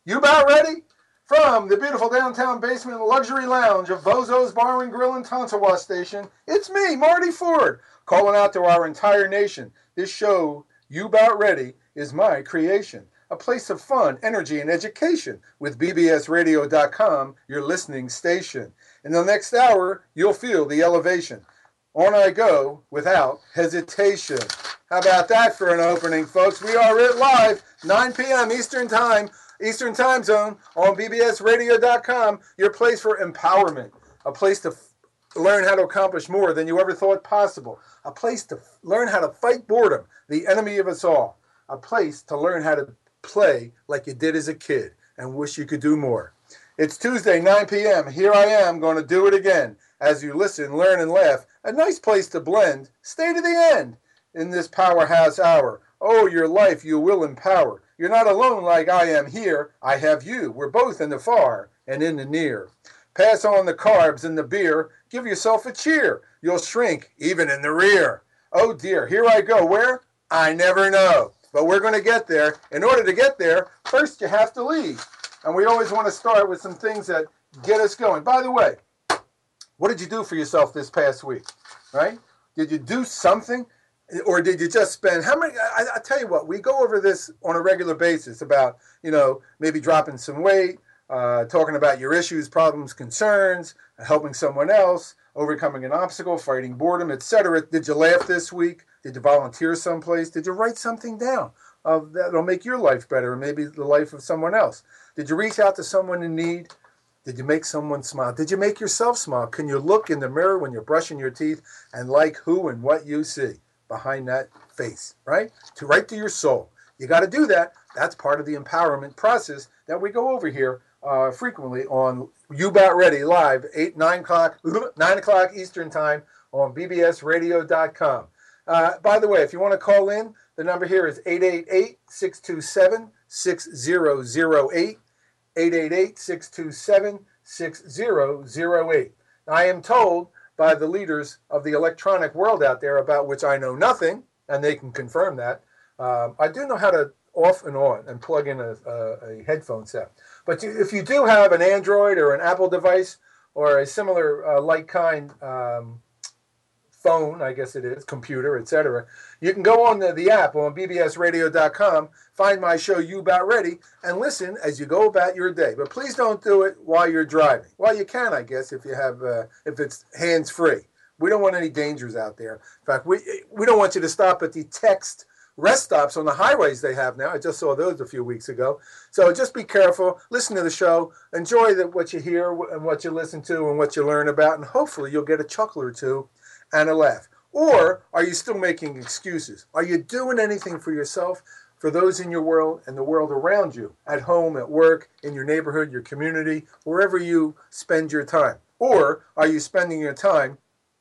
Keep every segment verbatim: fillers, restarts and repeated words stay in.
You about ready? From the beautiful downtown basement luxury lounge of Bozo's Bar and Grill and Tonsawa Station, it's me, Marty Ford, calling out to our entire nation. This show, You About Ready, is my creation. A place of fun, energy, and education with B B S radio dot com, your listening station. In the next hour, you'll feel the elevation. On I go without hesitation. How about that for an opening, folks? We are it live, nine p.m. Eastern Time, Eastern Time Zone on B B S radio dot com, your place for empowerment, a place to f- learn how to accomplish more than you ever thought possible, a place to f- learn how to fight boredom, the enemy of us all, a place to learn how to play like you did as a kid and wish you could do more. It's Tuesday, nine p.m. Here I am going to do it again. As you listen, learn, and laugh, a nice place to blend. Stay to the end in this powerhouse hour. Oh, your life you will empower. You're not alone like I am here. I have you. We're both in the far and in the near. Pass on the carbs and the beer. Give yourself a cheer. You'll shrink even in the rear. Oh dear, here I go. Where? I never know. But we're going to get there. In order to get there, first you have to leave. And we always want to start with some things that get us going. By the way, what did you do for yourself this past week, right? Did you do something? Or did you just spend, how many, I, I tell you what, we go over this on a regular basis about, you know, maybe dropping some weight, uh, talking about your issues, problems, concerns, helping someone else, overcoming an obstacle, fighting boredom, et cetera. Did you laugh this week? Did you volunteer someplace? Did you write something down uh, that'll make your life better and maybe the life of someone else? Did you reach out to someone in need? Did you make someone smile? Did you make yourself smile? Can you look in the mirror when you're brushing your teeth and like who and what you see behind that face, right? To right to your soul. You got to do that. That's part of the empowerment process that we go over here uh, frequently on You About Ready live, eight, nine o'clock, nine o'clock Eastern time on B B S radio dot com. Uh, by the way, if you want to call in, the number here is eight eight eight, six two seven, six zero zero eight. eight eight eight, six two seven, six zero zero eight. I am told by the leaders of the electronic world out there, about which I know nothing, and they can confirm that. Um, I do know how to off and on and plug in a, a, a headphone set. But if you do have an Android or an Apple device or a similar uh, like kind um, phone, I guess it is, computer, et cetera, you can go on the, the app on B B S radio dot com, find my show You About Ready, and listen as you go about your day. But please don't do it while you're driving. Well, you can, I guess, if you have, uh, if it's hands-free. We don't want any dangers out there. In fact, we we don't want you to stop at the text rest stops on the highways they have now. I just saw those a few weeks ago. So just be careful. Listen to the show. Enjoy the, what you hear and what you listen to and what you learn about, and hopefully you'll get a chuckle or two and a laugh. Or are you still making excuses? Are you doing anything for yourself, for those in your world and the world around you, at home, at work, in your neighborhood, your community, wherever you spend your time? Or are you spending your time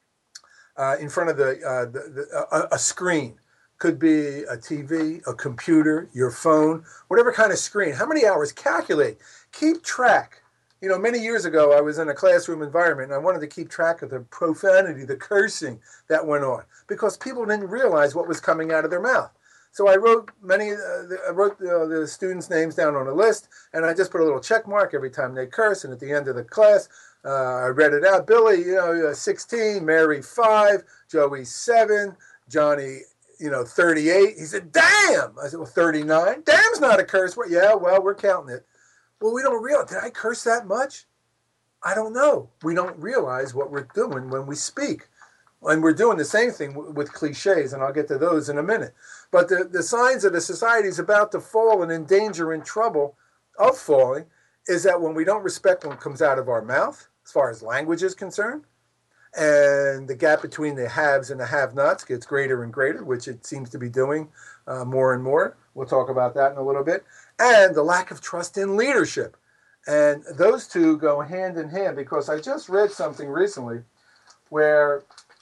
uh, in front of the, uh, the, the a, a screen? Could be a T V, a computer, your phone, whatever kind of screen. How many hours? Calculate. Keep track. You know, many years ago, I was in a classroom environment, and I wanted to keep track of the profanity, the cursing that went on, because people didn't realize what was coming out of their mouth. So I wrote many, uh, the, I wrote the, the students' names down on a list, and I just put a little check mark every time they curse. And at the end of the class, uh, I read it out. Billy, you know, sixteen, Mary, five, Joey, seven, Johnny, you know, thirty-eight. He said, damn. I said, well, thirty-nine. Damn's not a curse word. Yeah, well, we're counting it. Well, we don't realize, did I curse that much? I don't know. We don't realize what we're doing when we speak. And we're doing the same thing w- with cliches, and I'll get to those in a minute. But the, the signs that the society is about to fall and in danger and trouble of falling is that when we don't respect what comes out of our mouth, as far as language is concerned, and the gap between the haves and the have-nots gets greater and greater, which it seems to be doing uh, more and more. We'll talk about that in a little bit. And the lack of trust in leadership. And those two go hand in hand, because I just read something recently where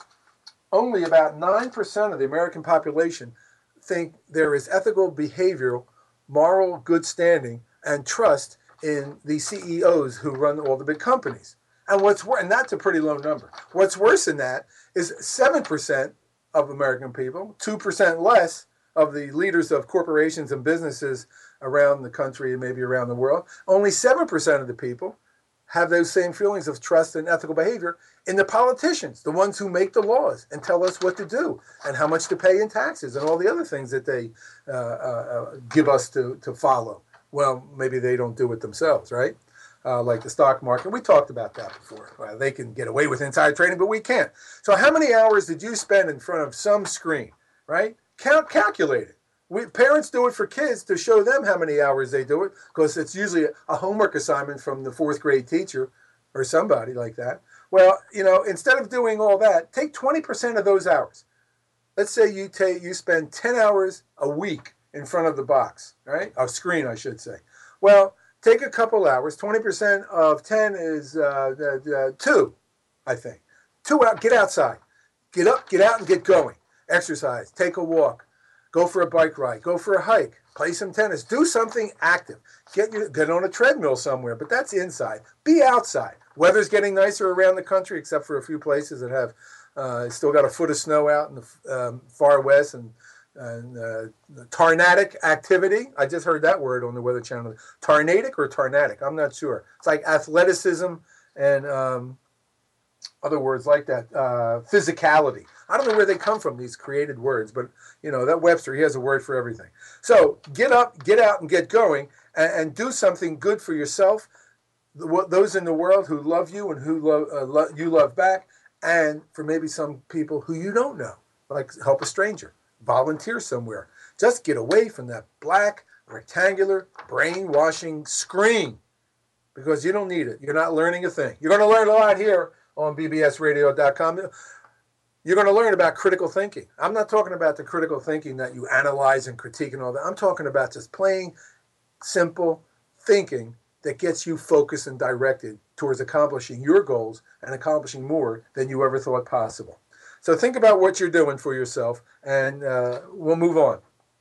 only about nine percent of the American population think there is ethical, behavioral, moral good standing and trust in the C E Os who run all the big companies. And what's worse, and that's a pretty low number. What's worse than that is seven percent of American people, two percent less, of the leaders of corporations and businesses around the country and maybe around the world, only seven percent of the people have those same feelings of trust and ethical behavior in the politicians, the ones who make the laws and tell us what to do and how much to pay in taxes and all the other things that they uh, uh, give us to, to follow. Well, maybe they don't do it themselves, right? Uh, like the stock market. We talked about that before. Well, they can get away with insider trading, but we can't. So how many hours did you spend in front of some screen, right? Count, calculate it. We, parents do it for kids to show them how many hours they do it, because it's usually a homework assignment from the fourth grade teacher or somebody like that. Well, you know, instead of doing all that, take twenty percent of those hours. Let's say you take you spend ten hours a week in front of the box, right? A screen, I should say. Well, take a couple hours. twenty percent of ten is uh, uh, two, I think. Two out. Get outside. Get up, get out, and get going. Exercise. Take a walk. Go for a bike ride. Go for a hike. Play some tennis. Do something active. Get you get on a treadmill somewhere, but that's inside. Be outside. Weather's getting nicer around the country, except for a few places that have uh, still got a foot of snow out in the um, far west and, and uh, tornadic activity. I just heard that word on the Weather Channel. Tornadic or tornadic? I'm not sure. It's like athleticism and um, other words like that. Uh, physicality. I don't know where they come from, these created words, but, you know, that Webster, he has a word for everything. So get up, get out, and get going, and, and do something good for yourself, those in the world who love you and who love, uh, lo- you love back, and for maybe some people who you don't know, like help a stranger, volunteer somewhere. Just get away from that black, rectangular, brainwashing screen, because you don't need it. You're not learning a thing. You're going to learn a lot here on B B S radio dot com. You're going to learn about critical thinking. I'm not talking about the critical thinking that you analyze and critique and all that. I'm talking about just plain, simple thinking that gets you focused and directed towards accomplishing your goals and accomplishing more than you ever thought possible. So think about what you're doing for yourself, and uh, we'll move on.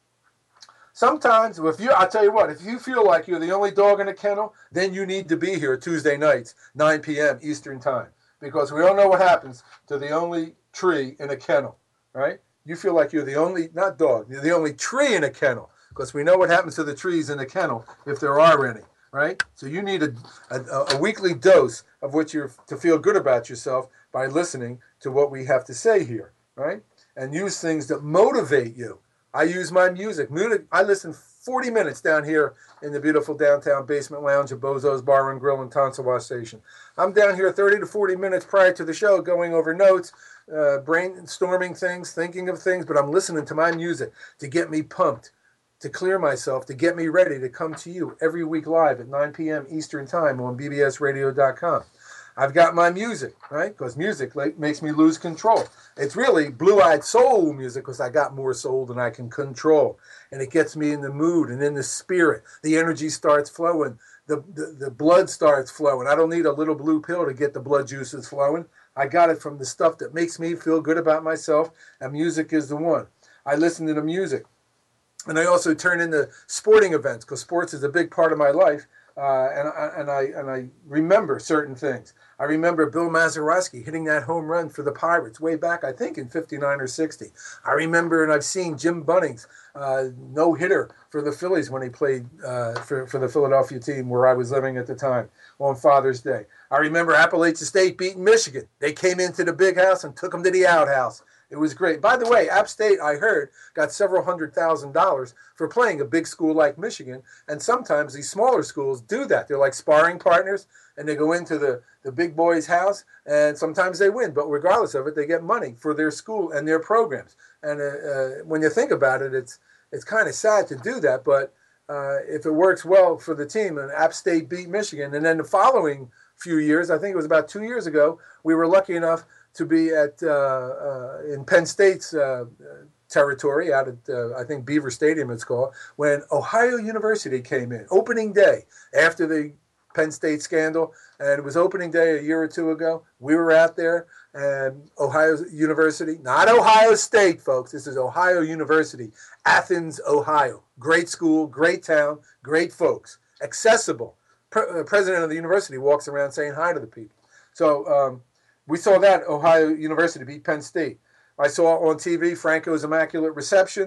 Sometimes, if you, I'll tell you what, if you feel like you're the only dog in a kennel, then you need to be here Tuesday nights, nine p.m. Eastern Time, because we all know what happens to the only tree in a kennel, right? You feel like you're the only, not dog, you're the only tree in a kennel, because we know what happens to the trees in the kennel if there are any, right? So you need a, a, a weekly dose of what you're to feel good about yourself by listening to what we have to say here, right? And use things that motivate you. I use my music. Music. I listen forty minutes down here in the beautiful downtown basement lounge of Bozo's Bar and Grill in Tonsawa Station. I'm down here thirty to forty minutes prior to the show going over notes, uh, brainstorming things, thinking of things, but I'm listening to my music to get me pumped, to clear myself, to get me ready to come to you every week live at nine p.m. Eastern Time on B B S radio dot com. I've got my music, right? Because music like, makes me lose control. It's really blue-eyed soul music, because I got more soul than I can control. And it gets me in the mood and in the spirit. The energy starts flowing. The, the, the blood starts flowing. I don't need a little blue pill to get the blood juices flowing. I got it from the stuff that makes me feel good about myself, and music is the one. I listen to the music. And I also turn into sporting events, because sports is a big part of my life. Uh, and, I, and I and I remember certain things. I remember Bill Mazeroski hitting that home run for the Pirates way back, I think, in fifty-nine or sixty. I remember, and I've seen Jim Bunnings, uh, no-hitter for the Phillies when he played uh, for, for the Philadelphia team where I was living at the time on Father's Day. I remember Appalachian State beating Michigan. They came into the big house and took them to the outhouse. It was great. By the way, App State, I heard, got several hundred thousand dollars for playing a big school like Michigan. And sometimes these smaller schools do that. They're like sparring partners, and they go into the, the big boy's house, and sometimes they win. But regardless of it, they get money for their school and their programs. And uh, uh, when you think about it, it's it's kind of sad to do that. But uh, if it works well for the team, and App State beat Michigan, and then the following few years, I think it was about two years ago, we were lucky enough to be at uh, uh, in Penn State's uh, territory out at, uh, I think, Beaver Stadium it's called, when Ohio University came in, opening day after the Penn State scandal, and it was opening day a year or two ago. We were out there, and Ohio University, not Ohio State, folks, this is Ohio University, Athens, Ohio. Great school, great town, great folks, accessible. Pre- uh, president of the university walks around saying hi to the people. So, um, we saw that Ohio University beat Penn State. I saw on T V Franco's Immaculate Reception,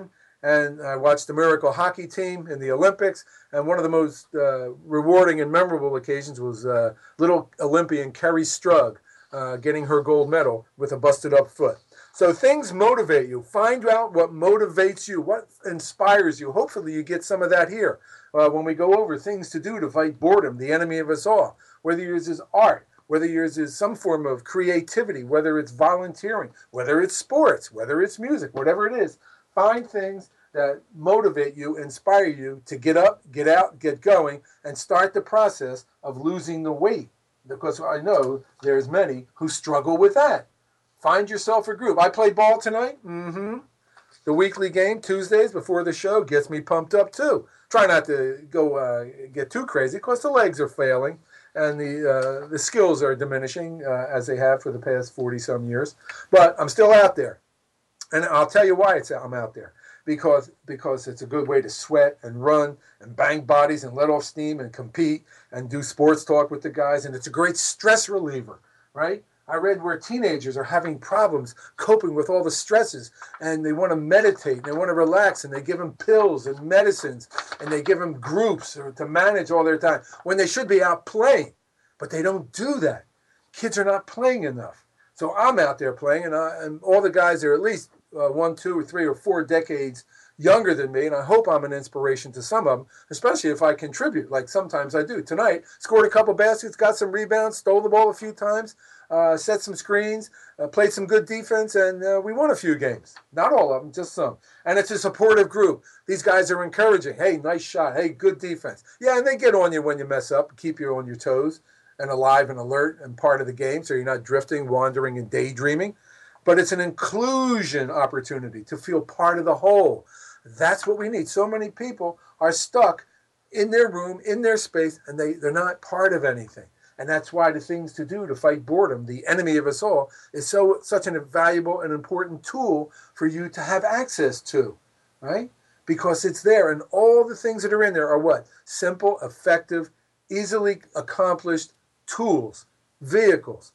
and I watched the Miracle Hockey Team in the Olympics. And one of the most uh, rewarding and memorable occasions was uh, little Olympian Kerri Strug uh, getting her gold medal with a busted up foot. So things motivate you. Find out what motivates you, what inspires you. Hopefully you get some of that here uh, when we go over things to do to fight boredom, the enemy of us all. Whether yours is art, whether yours is some form of creativity, whether it's volunteering, whether it's sports, whether it's music, whatever it is, find things that motivate you, inspire you to get up, get out, get going, and start the process of losing the weight. Because I know there's many who struggle with that. Find yourself a group. I play ball tonight. Mm-hmm. The weekly game, Tuesdays before the show, gets me pumped up too. Try not to go uh, get too crazy because the legs are failing and the uh, the skills are diminishing uh, as they have for the past forty-some years. But I'm still out there. And I'll tell you why it's I'm out there. Because, because it's a good way to sweat and run and bang bodies and let off steam and compete and do sports talk with the guys. And it's a great stress reliever, right? I read where teenagers are having problems coping with all the stresses and they want to meditate and they want to relax and they give them pills and medicines and they give them groups to manage all their time when they should be out playing. But they don't do that. Kids are not playing enough. So I'm out there playing and, I, and all the guys are at least uh, one, two, or three, or four decades younger than me, and I hope I'm an inspiration to some of them, especially if I contribute, like sometimes I do. Tonight, scored a couple baskets, got some rebounds, stole the ball a few times, uh, set some screens, uh, played some good defense, and uh, we won a few games. Not all of them, just some. And it's a supportive group. These guys are encouraging. Hey, nice shot. Hey, good defense. Yeah, and they get on you when you mess up, keep you on your toes and alive and alert and part of the game so you're not drifting, wandering, and daydreaming. But it's an inclusion opportunity to feel part of the whole. That's what we need. So many people are stuck in their room, in their space, and they, they're not part of anything. And that's why the things to do to fight boredom, the enemy of us all, is so such an valuable and important tool for you to have access to, right? Because it's there. And all the things that are in there are what? Simple, effective, easily accomplished tools, vehicles,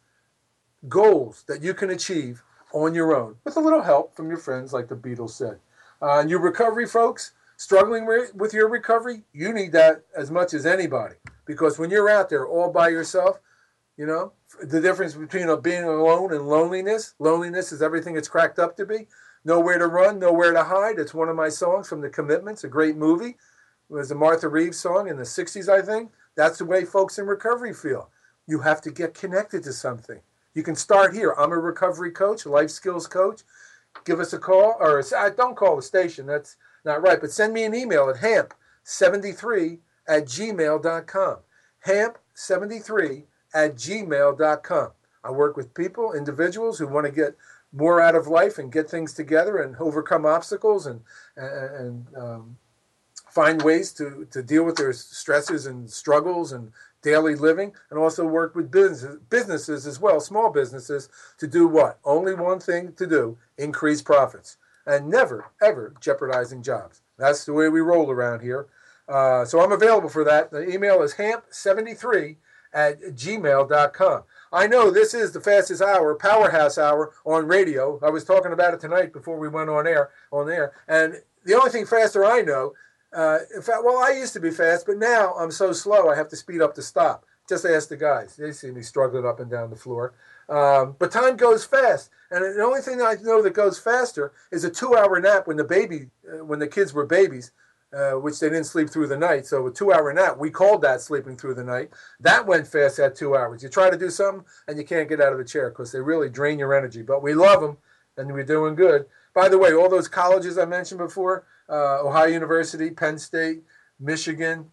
goals that you can achieve on your own with a little help from your friends, like the Beatles said. Uh, and your recovery folks, struggling re- with your recovery, you need that as much as anybody. Because when you're out there all by yourself, you know, the difference between uh, being alone and loneliness, loneliness is everything it's cracked up to be. Nowhere to run, nowhere to hide. It's one of my songs from The Commitments, a great movie. It was a Martha Reeves song in the sixties, I think. That's the way folks in recovery feel. You have to get connected to something. You can start here. I'm a recovery coach, a life skills coach. Give us a call, or a, don't call the station. That's not right. But send me an email at hamp seventy-three at gmail dot com. hamp seventy-three at gmail dot com. I work with people, individuals who want to get more out of life and get things together and overcome obstacles and and, and um, find ways to, to deal with their stresses and struggles and daily living, and also work with business, businesses as well, small businesses, to do what? Only one thing to do, increase profits, and never, ever jeopardizing jobs. That's the way we roll around here. Uh, so I'm available for that. The email is hamp seventy-three at gmail dot com. I know this is the fastest hour, Powerhouse Hour on radio. I was talking about it tonight before we went on air, on air, and the only thing faster I know, Uh, in fact, well, I used to be fast, but now I'm so slow I have to speed up to stop. Just ask the guys. They see me struggling up and down the floor. Um, but time goes fast. And the only thing I know that goes faster is a two-hour nap when the baby, uh, when the kids were babies, uh, which they didn't sleep through the night. So a two-hour nap, we called that sleeping through the night. That went fast at two hours. You try to do something, and you can't get out of the chair because they really drain your energy. But we love them, and we're doing good. By the way, all those colleges I mentioned before, uh, Ohio University, Penn State, Michigan,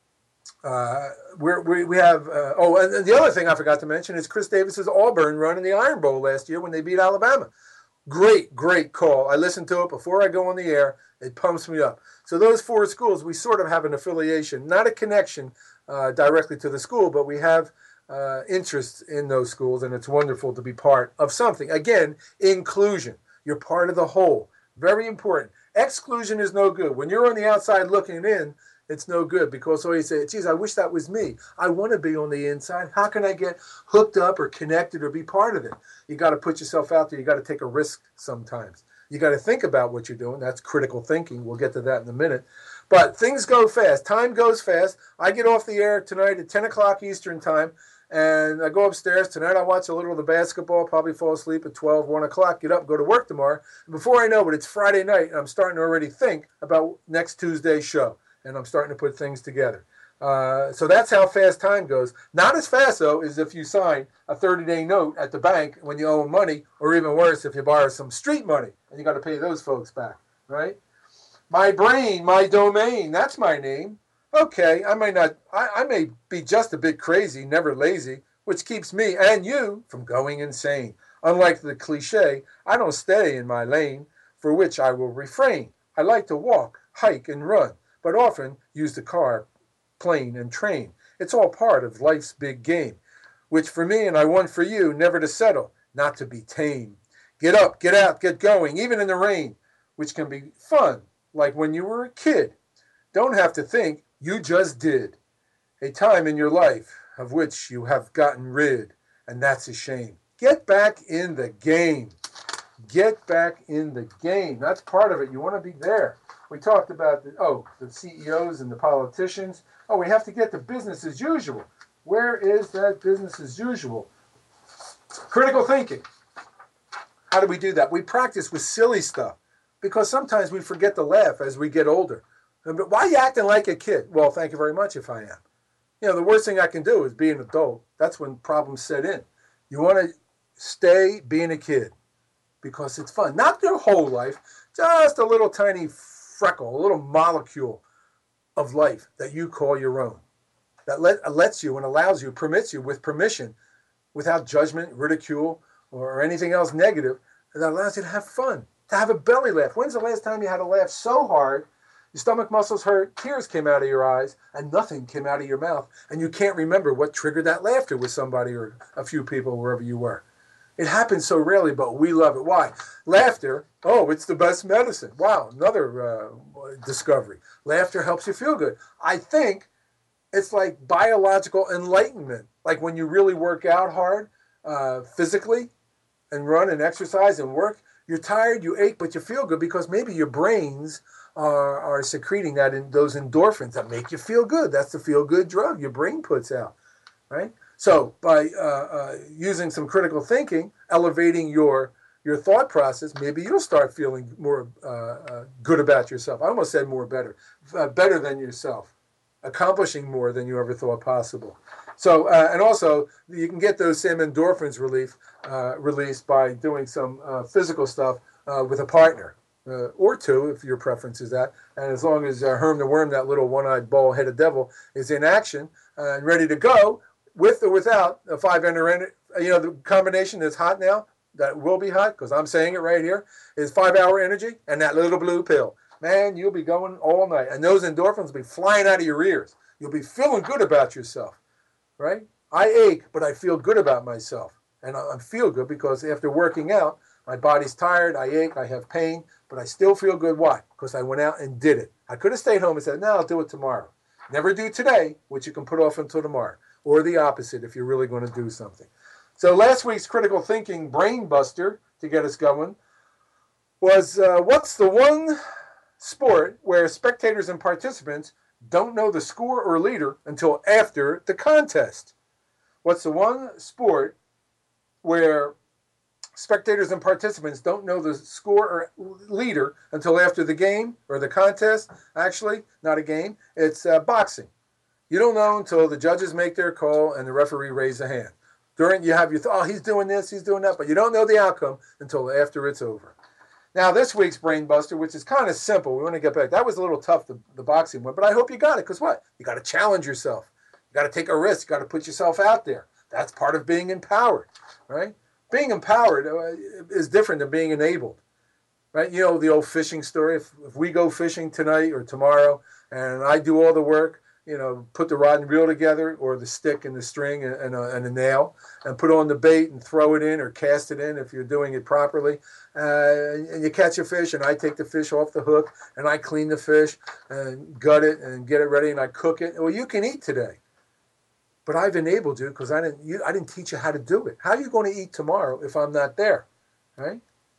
uh, we're, we we have, uh, oh, and the other thing I forgot to mention is Chris Davis's Auburn run in the Iron Bowl last year when they beat Alabama. Great, great call. I listened to it before I go on the air. It pumps me up. So those four schools, we sort of have an affiliation, not a connection uh, directly to the school, but we have uh, interests in those schools, and it's wonderful to be part of something. Again, inclusion. You're part of the whole. Very important. Exclusion is no good. When you're on the outside looking in, it's no good because all you say, geez, I wish that was me. I want to be on the inside. How can I get hooked up or connected or be part of it? You got to put yourself out there. You got to take a risk sometimes. You got to think about what you're doing. That's critical thinking. We'll get to that in a minute. But things go fast. Time goes fast. I get off the air tonight at ten o'clock Eastern time, and I go upstairs. Tonight I watch a little of the basketball, probably fall asleep at twelve, one o'clock, get up, go to work tomorrow. And before I know it, it's Friday night, and I'm starting to already think about next Tuesday's show, and I'm starting to put things together. Uh, so that's how fast time goes. Not as fast, though, as if you sign a thirty-day note at the bank when you owe money, or even worse, if you borrow some street money, and you got to pay those folks back, right? My brain, my domain, that's my name. Okay, I may not, I, I may be just a bit crazy, never lazy, which keeps me and you from going insane. Unlike the cliche, I don't stay in my lane, for which I will refrain. I like to walk, hike, and run, but often use the car, plane, and train. It's all part of life's big game, which for me and I want for you, never to settle, not to be tame. Get up, get out, get going, even in the rain, which can be fun, like when you were a kid. Don't have to think, you just did. A time in your life of which you have gotten rid, and that's a shame. Get back in the game. Get back in the game. That's part of it. You want to be there. We talked about, the, oh, the C E Os and the politicians. Oh, we have to get to business as usual. Where is that business as usual? Critical thinking. How do we do that? We practice with silly stuff because sometimes we forget to laugh as we get older. But why are you acting like a kid? Well, thank you very much if I am. You know, the worst thing I can do is be an adult. That's when problems set in. You want to stay being a kid because it's fun. Not your whole life, just a little tiny freckle, a little molecule of life that you call your own. That let, lets you and allows you, permits you with permission, without judgment, ridicule, or anything else negative, that allows you to have fun, to have a belly laugh. When's the last time you had a laugh so hard, your stomach muscles hurt, tears came out of your eyes, and nothing came out of your mouth, and you can't remember what triggered that laughter with somebody or a few people, wherever you were? It happens so rarely, but we love it. Why? Laughter, oh, it's the best medicine. Wow, another uh, discovery. Laughter helps you feel good. I think it's like biological enlightenment. Like when you really work out hard uh, physically and run and exercise and work, you're tired, you ache, but you feel good because maybe your brains are, are secreting that in those endorphins that make you feel good. That's the feel-good drug your brain puts out, right? So by uh, uh, using some critical thinking, elevating your your thought process, maybe you'll start feeling more uh, uh, good about yourself. I almost said more better, uh, better than yourself, accomplishing more than you ever thought possible. So, uh, and also, you can get those same endorphins relief uh, released by doing some uh, physical stuff uh, with a partner, uh, or two, if your preference is that. And as long as uh, Herm the Worm, that little one-eyed bald-headed devil, is in action uh, and ready to go, with or without a five-hour, you know, the combination that's hot now, that will be hot, because I'm saying it right here, is five-hour energy and that little blue pill. Man, you'll be going all night. And those endorphins will be flying out of your ears. You'll be feeling good about yourself, right? I ache, but I feel good about myself. And I feel good because after working out, my body's tired, I ache, I have pain, but I still feel good. Why? Because I went out and did it. I could have stayed home and said, no, I'll do it tomorrow. Never do today, which you can put off until tomorrow. Or the opposite if you're really going to do something. So last week's critical thinking brain buster to get us going was uh, what's the one sport where spectators and participants don't know the score or leader until after the contest? What's the one sport where spectators and participants don't know the score or leader until after the game or the contest? Actually, not a game. It's uh, boxing. You don't know until the judges make their call and the referee raises a hand. During, you have your, th- oh, he's doing this, he's doing that, but you don't know the outcome until after it's over. Now, this week's Brain Buster, which is kind of simple, we want to get back. That was a little tough, the, the boxing one, but I hope you got it, because what? You got to challenge yourself. You got to take a risk. You got to put yourself out there. That's part of being empowered, right? Being empowered uh, is different than being enabled, right? You know the old fishing story. If, if we go fishing tonight or tomorrow and I do all the work, you know, put the rod and reel together or the stick and the string and, and, a, and a nail and put on the bait and throw it in or cast it in if you're doing it properly. Uh, and you catch a fish and I take the fish off the hook and I clean the fish and gut it and get it ready and I cook it. Well, you can eat today. But I've enabled you because I didn't, you, I didn't teach you how to do it. How are you going to eat tomorrow if I'm not there, right?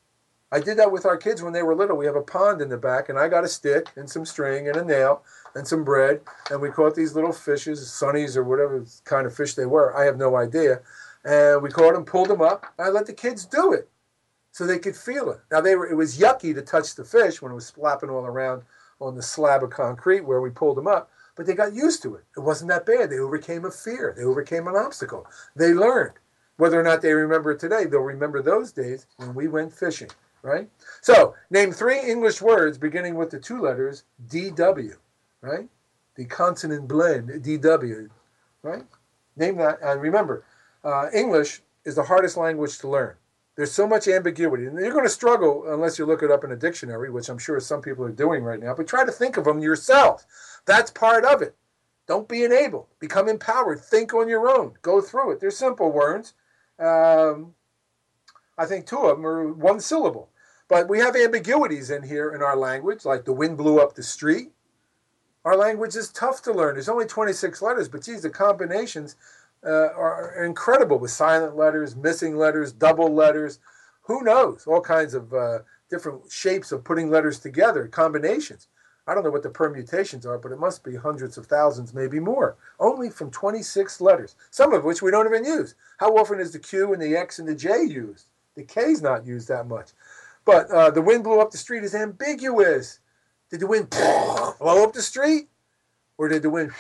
I did that with our kids when they were little. We have a pond in the back, and I got a stick and some string and a nail and some bread, and we caught these little fishes, sunnies or whatever kind of fish they were. I have no idea. And we caught them, pulled them up, and I let the kids do it so they could feel it. Now, they were it was yucky to touch the fish when it was flapping all around on the slab of concrete where we pulled them up, but they got used to it. It wasn't that bad. They overcame a fear. They overcame an obstacle. They learned. Whether or not they remember it today, they'll remember those days when we went fishing, right? So, name three English words beginning with the two letters D W, right? The consonant blend, D W, right? Name that, and remember, uh, English is the hardest language to learn. There's so much ambiguity, and you're going to struggle unless you look it up in a dictionary, which I'm sure some people are doing right now, but try to think of them yourself. That's part of it. Don't be enabled. Become empowered. Think on your own. Go through it. They're simple words. Um, I think two of them are one syllable. But we have ambiguities in here in our language, like the wind blew up the street. Our language is tough to learn. There's only twenty-six letters, but geez, the combinations uh, are incredible with silent letters, missing letters, double letters. Who knows? All kinds of uh, different shapes of putting letters together, combinations. I don't know what the permutations are, but it must be hundreds of thousands, maybe more, only from twenty-six letters, some of which we don't even use. How often is the Q and the X and the J used? The K's not used that much. But uh, the wind blew up the street is ambiguous. Did the wind blow up the street? Or did the wind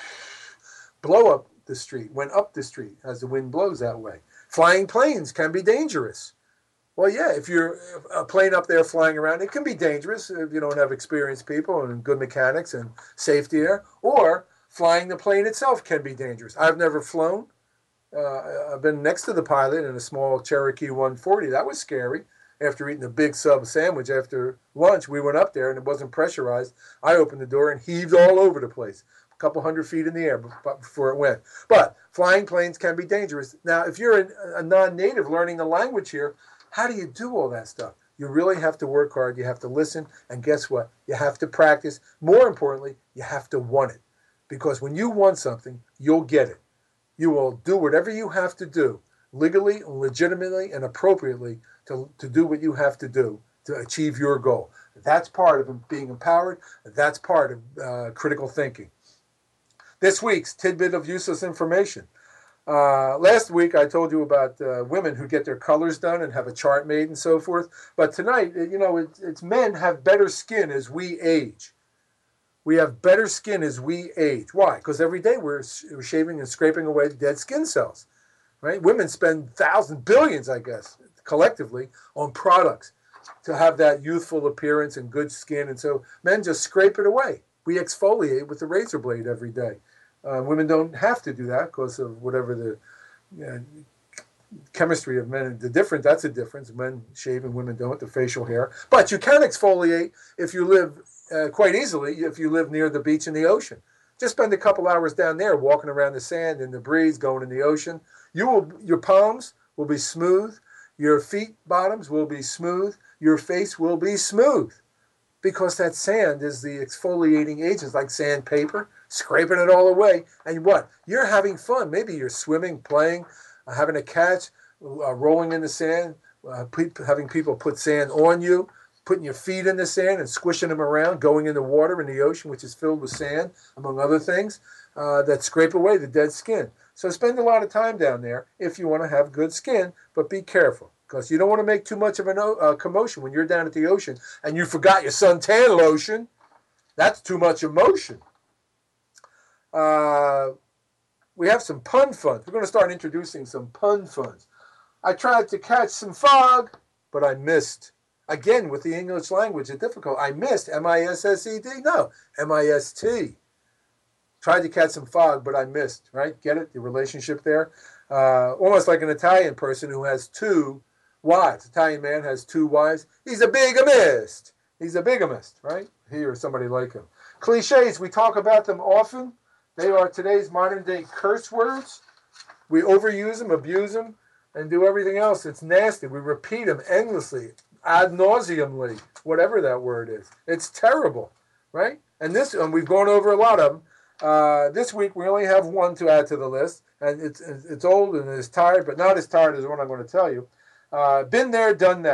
blow up the street, went up the street as the wind blows that way? Flying planes can be dangerous. Well, yeah, if you're a plane up there flying around, it can be dangerous if you don't have experienced people and good mechanics and safety there. Or flying the plane itself can be dangerous. I've never flown. Uh, I've been next to the pilot in a small Cherokee one forty. That was scary. After eating a big sub sandwich after lunch, we went up there and it wasn't pressurized. I opened the door and heaved all over the place, a couple hundred feet in the air before it went. But flying planes can be dangerous. Now, if you're a non-native learning the language here, how do you do all that stuff? You really have to work hard. You have to listen. And guess what? You have to practice. More importantly, you have to want it. Because when you want something, you'll get it. You will do whatever you have to do, legally, legitimately, and appropriately to, to do what you have to do to achieve your goal. That's part of being empowered. That's part of uh, critical thinking. This week's tidbit of useless information. Uh, last week, I told you about uh, women who get their colors done and have a chart made and so forth. But tonight, you know, it's, it's men have better skin as we age. We have better skin as we age. Why? Because every day we're, we're shaving and scraping away the dead skin cells, right? Women spend thousands, billions, I guess, collectively on products to have that youthful appearance and good skin. And so men just scrape it away. We exfoliate with the razor blade every day. Uh, women don't have to do that because of whatever the you know, chemistry of men. The difference, that's a difference. Men shave and women don't, the facial hair. But you can exfoliate if you live uh, quite easily, if you live near the beach and the ocean. Just spend a couple hours down there walking around the sand in the breeze, going in the ocean. You will, your palms will be smooth. Your feet bottoms will be smooth. Your face will be smooth. Because that sand is the exfoliating agent, like sandpaper, scraping it all away. And what? You're having fun. Maybe you're swimming, playing, uh, having a catch, uh, rolling in the sand, uh, pe- having people put sand on you, putting your feet in the sand and squishing them around, going in the water in the ocean, which is filled with sand, among other things, uh, that scrape away the dead skin. So spend a lot of time down there if you want to have good skin, but be careful. Because you don't want to make too much of a uh, commotion when you're down at the ocean and you forgot your suntan lotion. That's too much emotion. Uh, we have some pun funds. We're going to start introducing some pun funds. I tried to catch some fog, but I missed. Again, with the English language, it's difficult. I missed. M I S S E D? No, M I S T. Tried to catch some fog, but I missed, right? Get it? The relationship there? Uh, almost like an Italian person who has two wives. Italian man has two wives. He's a bigamist. He's a bigamist, right? He or somebody like him. Cliches, we talk about them often. They are today's modern day curse words. We overuse them, abuse them, and do everything else. It's nasty. We repeat them endlessly, ad nauseumly, whatever that word is. It's terrible, right? And this, and we've gone over a lot of them. Uh, this week we only have one to add to the list, and it's it's old and it's tired, but not as tired as what I'm going to tell you. Uh, been there, done that.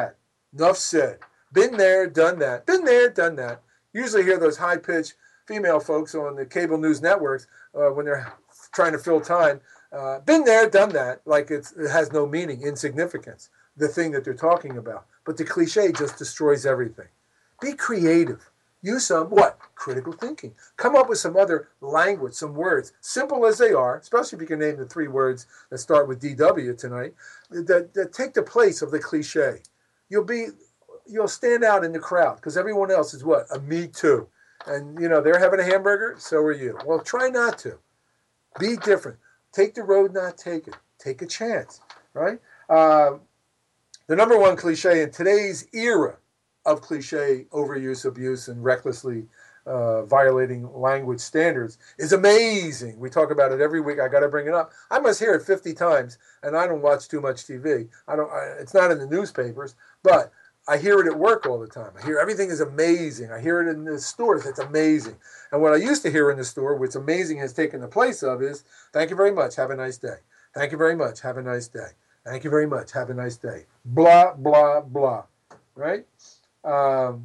Enough said. Been there, done that. Been there, done that. Usually hear those high-pitched female folks on the cable news networks uh, when they're trying to fill time. Uh, been there, done that. Like it's, it has no meaning, insignificance, the thing that they're talking about. But the cliche just destroys everything. Be creative. Use some, what? Critical thinking. Come up with some other language, some words, simple as they are, especially if you can name the three words that start with D W tonight, that, that take the place of the cliche. You'll be, you'll stand out in the crowd because everyone else is what? A me too. And, you know, they're having a hamburger, so are you. Well, try not to. Be different. Take the road, not take it. Take a chance, right? Uh, the number one cliche in today's era of cliche overuse, abuse, and recklessly uh, violating language standards is amazing. We talk about it every week. I got to bring it up. I must hear it fifty times, and I don't watch too much T V. I don't. I, it's not in the newspapers, but I hear it at work all the time. I hear everything is amazing. I hear it in the stores. It's amazing. And what I used to hear in the store, what's amazing has taken the place of, is thank you very much. Have a nice day. Thank you very much. Have a nice day. Thank you very much. Have a nice day. Blah, blah, blah. Right? Um,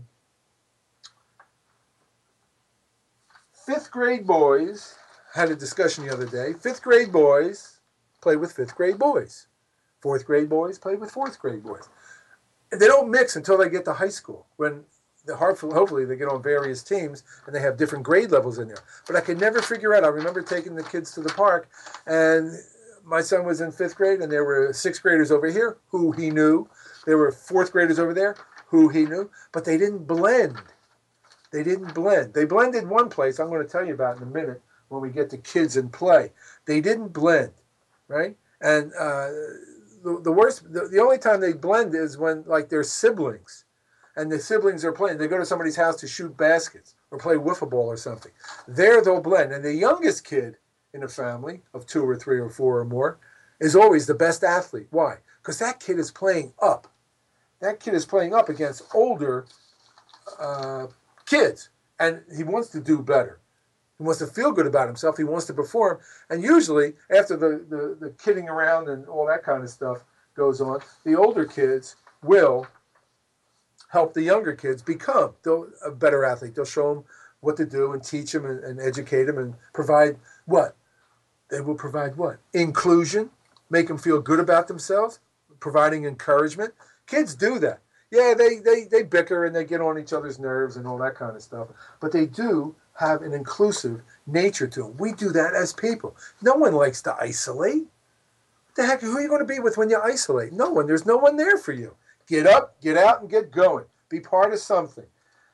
fifth grade boys, had a discussion the other day. Fifth grade boys play with fifth grade boys. Fourth grade boys play with fourth grade boys. And they don't mix until they get to high school, when the hopefully they get on various teams and they have different grade levels in there. But I could never figure out. I remember taking the kids to the park, and my son was in fifth grade, and there were sixth graders over here who he knew. There were fourth graders over there who he knew, but they didn't blend. They didn't blend. They blended one place I'm going to tell you about in a minute when we get to kids and play. They didn't blend, right? And uh, the, the worst, the, the only time they blend is when, like, they're siblings, and the siblings are playing. They go to somebody's house to shoot baskets or play wiffle ball or something. There they'll blend. And the youngest kid in a family of two or three or four or more is always the best athlete. Why? Because that kid is playing up. That kid is playing up against older uh, kids, and he wants to do better. He wants to feel good about himself. He wants to perform. And usually, after the, the, the kidding around and all that kind of stuff goes on, the older kids will help the younger kids become a better athlete. They'll show them what to do and teach them and, and educate them and provide what? They will provide what? Inclusion, make them feel good about themselves, providing encouragement. Kids do that. Yeah, they, they, they bicker and they get on each other's nerves and all that kind of stuff. But they do have an inclusive nature to them. We do that as people. No one likes to isolate. What the heck, who are you going to be with when you isolate? No one. There's no one there for you. Get up, get out, and get going. Be part of something.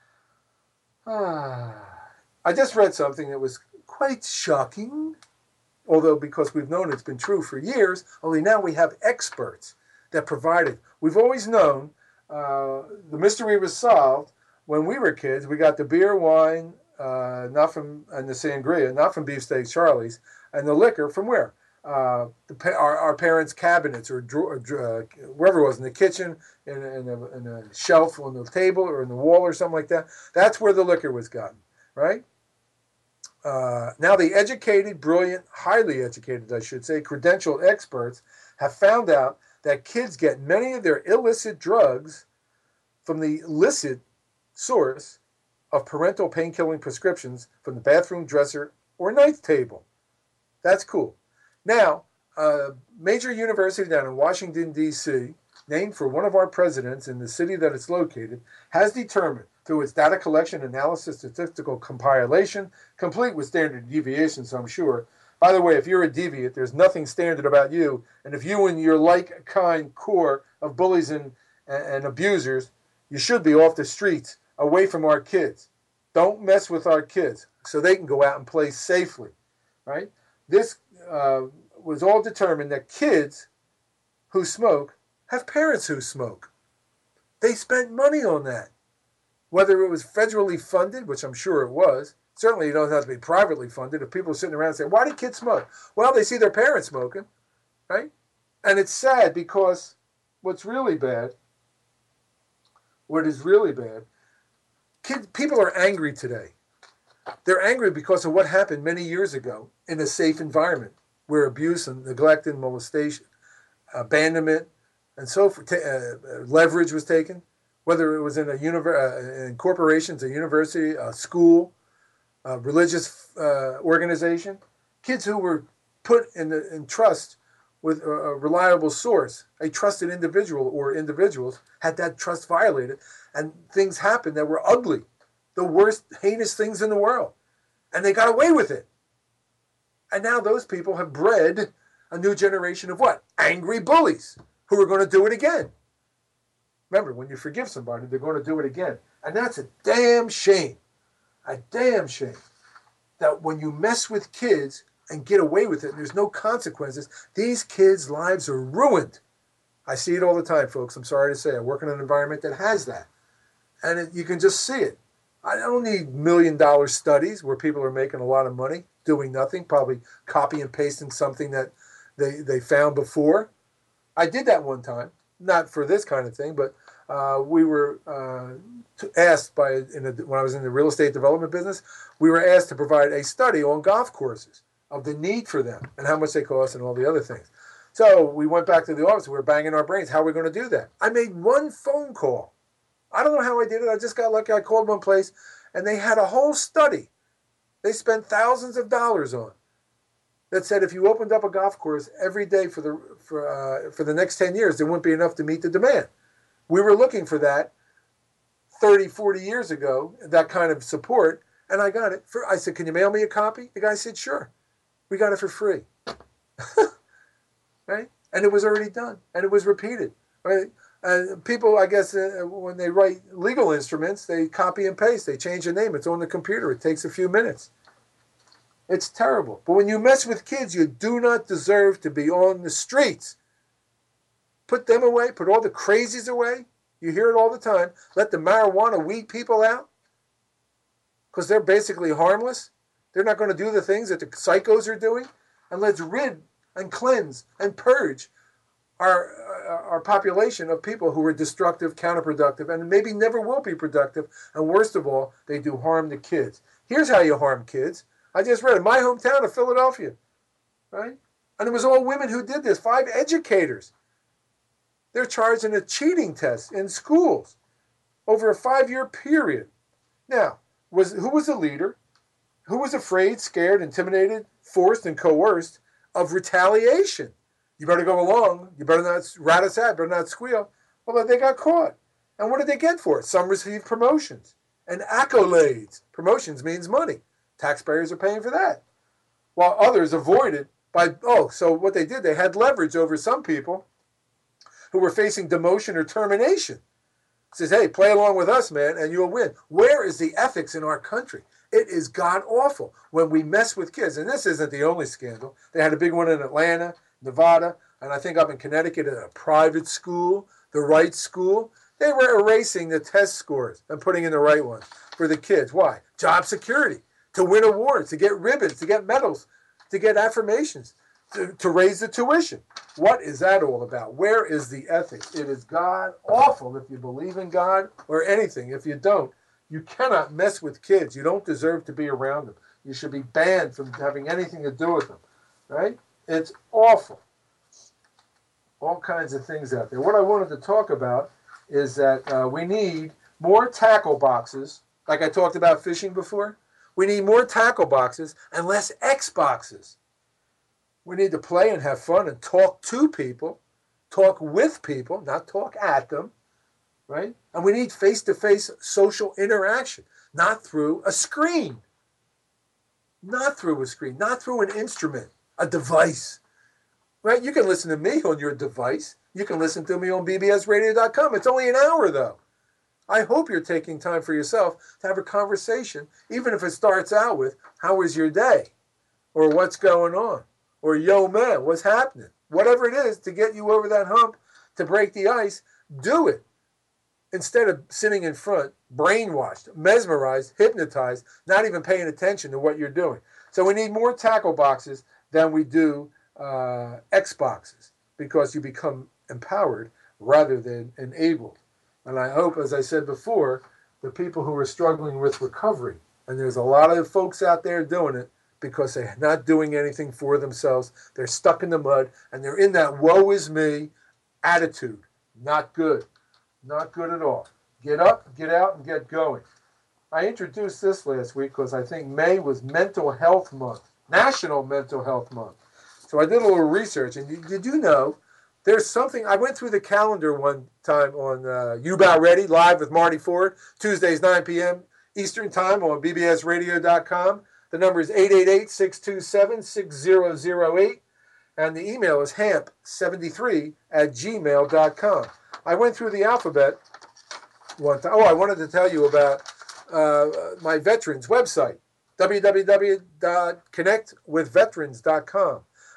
Ah, I just read something that was quite shocking, although because we've known it's been true for years, only now we have experts that provide it. We've always known uh, the mystery was solved when we were kids. We got the beer, wine, uh, not from, and the sangria, not from Beefsteak Charlie's, and the liquor from where? Uh, the, our, our parents' cabinets or, drawer, uh, wherever it was, in the kitchen, in, in, a, in a shelf on the table or in the wall or something like that. That's where the liquor was gotten, right? Uh, now the educated, brilliant, highly educated, I should say, credentialed experts have found out that kids get many of their illicit drugs from the licit source of parental pain-killing prescriptions from the bathroom dresser or night table. That's cool. Now, a major university down in Washington, D C, named for one of our presidents in the city that it's located, has determined through its data collection, analysis, statistical compilation, complete with standard deviations, I'm sure. By the way, if you're a deviant, there's nothing standard about you. And if you and your like-kind core of bullies and, and abusers, you should be off the streets, away from our kids. Don't mess with our kids so they can go out and play safely, right? This uh, was all determined that kids who smoke have parents who smoke. They spent money on that. Whether it was federally funded, which I'm sure it was, certainly it doesn't have to be privately funded. If people are sitting around and say, why do kids smoke? Well, they see their parents smoking, right? And it's sad because what's really bad, what is really bad, kids, people are angry today. They're angry because of what happened many years ago in a safe environment where abuse and neglect and molestation, abandonment, and so forth, uh, leverage was taken. whether it was in a univer- uh, in corporations, a university, a school, a religious uh, organization, kids who were put in, the, in trust with a, a reliable source, a trusted individual or individuals, had that trust violated, and things happened that were ugly, the worst, heinous things in the world, and they got away with it. And now those people have bred a new generation of what? Angry bullies who are going to do it again. Remember, when you forgive somebody, they're going to do it again. And that's a damn shame. A damn shame that when you mess with kids and get away with it and there's no consequences, these kids' lives are ruined. I see it all the time, folks. I'm sorry to say. I work in an environment that has that. And it, you can just see it. I don't need million dollar studies where people are making a lot of money doing nothing, probably copy and pasting something that they, they found before. I did that one time, not for this kind of thing, but uh, we were uh, asked by, in a, when I was in the real estate development business, we were asked to provide a study on golf courses of the need for them and how much they cost and all the other things. So we went back to the office. We were banging our brains. How are we going to do that? I made one phone call. I don't know how I did it. I just got lucky. I called one place, and they had a whole study they spent thousands of dollars on that said if you opened up a golf course every day for the for uh, for the next ten years, there wouldn't be enough to meet the demand. We were looking for that thirty, forty years ago, that kind of support, and I got it. For, I said, can you mail me a copy? The guy said, sure. We got it for free. Right? And it was already done, and it was repeated. Right? And people, I guess, uh, when they write legal instruments, they copy and paste. They change the name. It's on the computer. It takes a few minutes. It's terrible. But when you mess with kids, you do not deserve to be on the streets. Put them away. Put all the crazies away. You hear it all the time. Let the marijuana weed people out because they're basically harmless. They're not going to do the things that the psychos are doing. And let's rid and cleanse and purge our our population of people who are destructive, counterproductive, and maybe never will be productive. And worst of all, they do harm to kids. Here's how you harm kids. I just read it. My hometown of Philadelphia, right? And it was all women who did this, five educators. They're charged in a cheating test in schools over a five-year period. Now, was who was the leader? Who was afraid, scared, intimidated, forced, and coerced of retaliation? You better go along. You better not rat us out. Better not squeal. Well, they got caught. And what did they get for it? Some received promotions and accolades. Promotions means money. Taxpayers are paying for that. While others avoided by, oh, so what they did, they had leverage over some people who were facing demotion or termination. It says, hey, play along with us, man, and you'll win. Where is the ethics in our country? It is god awful when we mess with kids. And this isn't the only scandal. They had a big one in Atlanta, Nevada, and I think up in Connecticut at a private school, the right school. They were erasing the test scores and putting in the right ones for the kids. Why? Job security, to win awards, to get ribbons, to get medals, to get affirmations, to, to raise the tuition. What is that all about? Where is the ethics? It is god awful if you believe in God or anything. If you don't, you cannot mess with kids. You don't deserve to be around them. You should be banned from having anything to do with them, right? It's awful. All kinds of things out there. What I wanted to talk about is that uh, we need more tackle boxes, like I talked about fishing before. We need more tackle boxes and less Xboxes. We need to play and have fun and talk to people, talk with people, not talk at them, right? And we need face-to-face social interaction, not through a screen. Not through a screen, not through an instrument, a device. Right? You can listen to me on your device. You can listen to me on B B S radio dot com. It's only an hour, though. I hope you're taking time for yourself to have a conversation, even if it starts out with, how was your day? Or what's going on? Or, yo, man, what's happening? Whatever it is to get you over that hump, to break the ice, do it. Instead of sitting in front, brainwashed, mesmerized, hypnotized, not even paying attention to what you're doing. So we need more tackle boxes than we do uh, Xboxes, because you become empowered rather than enabled. And I hope, as I said before, the people who are struggling with recovery, and there's a lot of folks out there doing it because they're not doing anything for themselves. They're stuck in the mud, and they're in that woe is me attitude. Not good. Not good at all. Get up, get out, and get going. I introduced this last week because I think May was Mental Health Month, National Mental Health Month. So I did a little research, and did you know there's something? I went through the calendar one time on uh, You About Ready, live with Marty Ford, Tuesdays, nine p.m. Eastern Time on B B S radio dot com. The number is eight eight eight, six two seven, six zero zero eight, and the email is hamp seventy-three at gmail dot com. I went through the alphabet one time. Oh, I wanted to tell you about uh, my veterans website, w w w dot connect with veterans dot com.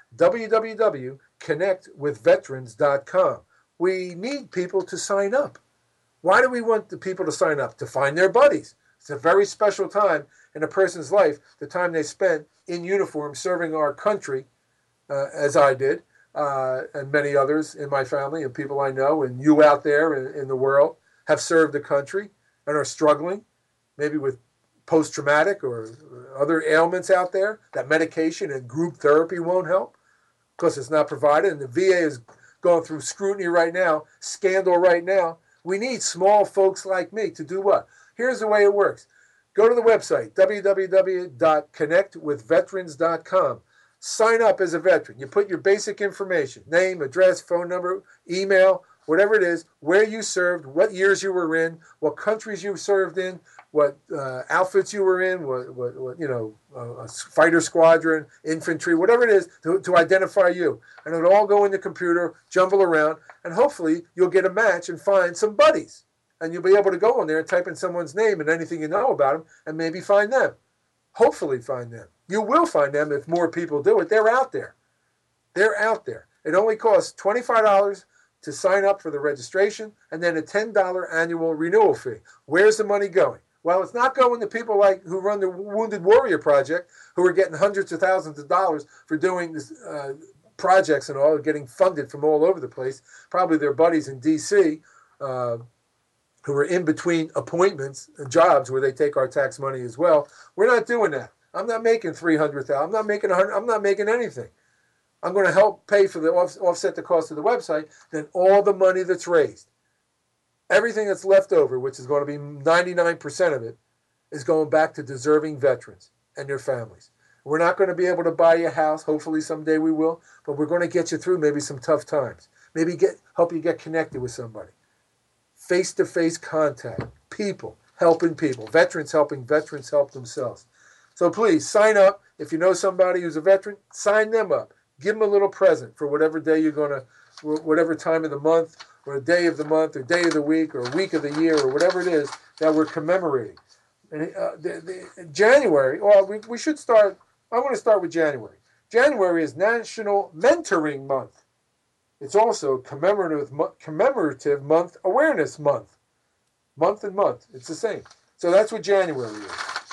w w w dot connect with veterans dot com. We need people to sign up. Why do we want the people to sign up? To find their buddies. It's a very special time in a person's life, the time they spent in uniform serving our country, uh, as I did, uh, and many others in my family and people I know, and you out there in, in the world have served the country and are struggling, maybe with post-traumatic or other ailments out there that medication and group therapy won't help because it's not provided. And the V A is going through scrutiny right now, scandal right now. We need small folks like me to do what? Here's the way it works. Go to the website, w w w dot connect with veterans dot com. Sign up as a veteran. You put your basic information, name, address, phone number, email, whatever it is, where you served, what years you were in, what countries you served in, what uh, outfits you were in, what, what, what you know, uh, a fighter squadron, infantry, whatever it is, to, to identify you. And it'll all go in the computer, jumble around, and hopefully you'll get a match and find some buddies. And you'll be able to go in there and type in someone's name and anything you know about them and maybe find them. Hopefully find them. You will find them if more people do it. They're out there. They're out there. It only costs twenty-five dollars to sign up for the registration, and then a ten dollars annual renewal fee. Where's the money going? Well, it's not going to people like who run the Wounded Warrior Project, who are getting hundreds of thousands of dollars for doing this, uh, projects and all, getting funded from all over the place. Probably their buddies in D C, uh, who are in between appointments and jobs where they take our tax money as well. We're not doing that. I'm not making three hundred thousand dollars. I'm not making one hundred. I'm not making anything. I'm going to help pay for the off, offset the cost of the website. Then all the money that's raised, everything that's left over, which is going to be ninety-nine percent of it, is going back to deserving veterans and their families. We're not going to be able to buy you a house. Hopefully someday we will, but we're going to get you through maybe some tough times. Maybe get help you get connected with somebody. Face-to-face contact, people helping people, veterans helping veterans help themselves. So please sign up. If you know somebody who's a veteran, sign them up. Give them a little present for whatever day you're going to, whatever time of the month, or a day of the month, or day of the week, or a week of the year, or whatever it is that we're commemorating. And uh, the, the, January, well, we, we should start, I'm going to start with January. January is National Mentoring Month. It's also commemorative, commemorative month, awareness month. Month and month, it's the same. So that's what January is.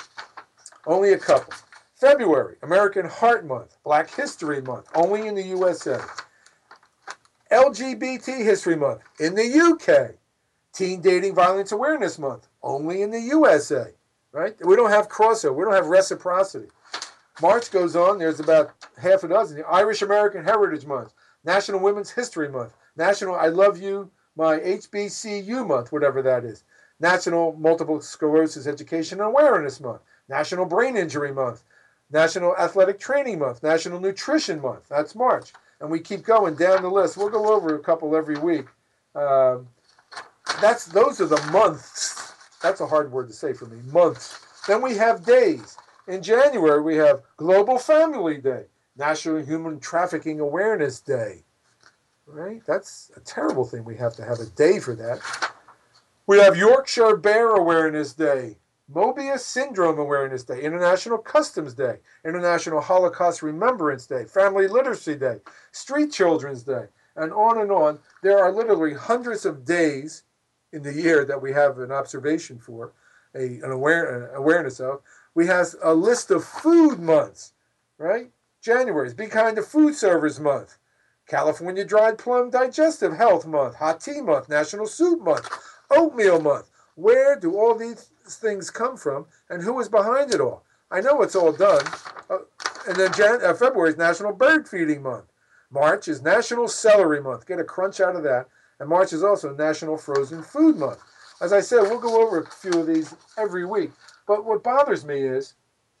Only a couple. February, American Heart Month, Black History Month, only in the U S A. L G B T History Month, in the U K. Teen Dating Violence Awareness Month, only in the U S A. Right? We don't have crossover. We don't have reciprocity. March goes on. There's about half a dozen. The Irish American Heritage Month, National Women's History Month, National I Love You, My H B C U Month, whatever that is. National Multiple Sclerosis Education and Awareness Month, National Brain Injury Month, National Athletic Training Month, National Nutrition Month. That's March. And we keep going down the list. We'll go over a couple every week. Um, that's Those are the months. That's a hard word to say for me, months. Then we have days. In January, we have Global Family Day, National Human Trafficking Awareness Day. Right? That's a terrible thing. We have to have a day for that. We have Yorkshire Bear Awareness Day, Mobius Syndrome Awareness Day, International Customs Day, International Holocaust Remembrance Day, Family Literacy Day, Street Children's Day, and on and on. There are literally hundreds of days in the year that we have an observation for, a, an, aware, an awareness of. We have a list of food months, right? January is Be Kind to Food Servers Month, California Dried Plum Digestive Health Month, Hot Tea Month, National Soup Month, Oatmeal Month. Where do all these things come from, and who is behind it all? I know it's all done. Uh, and then Jan- uh, February is National Bird Feeding Month. March is National Celery Month. Get a crunch out of that. And March is also National Frozen Food Month. As I said, we'll go over a few of these every week. But what bothers me is,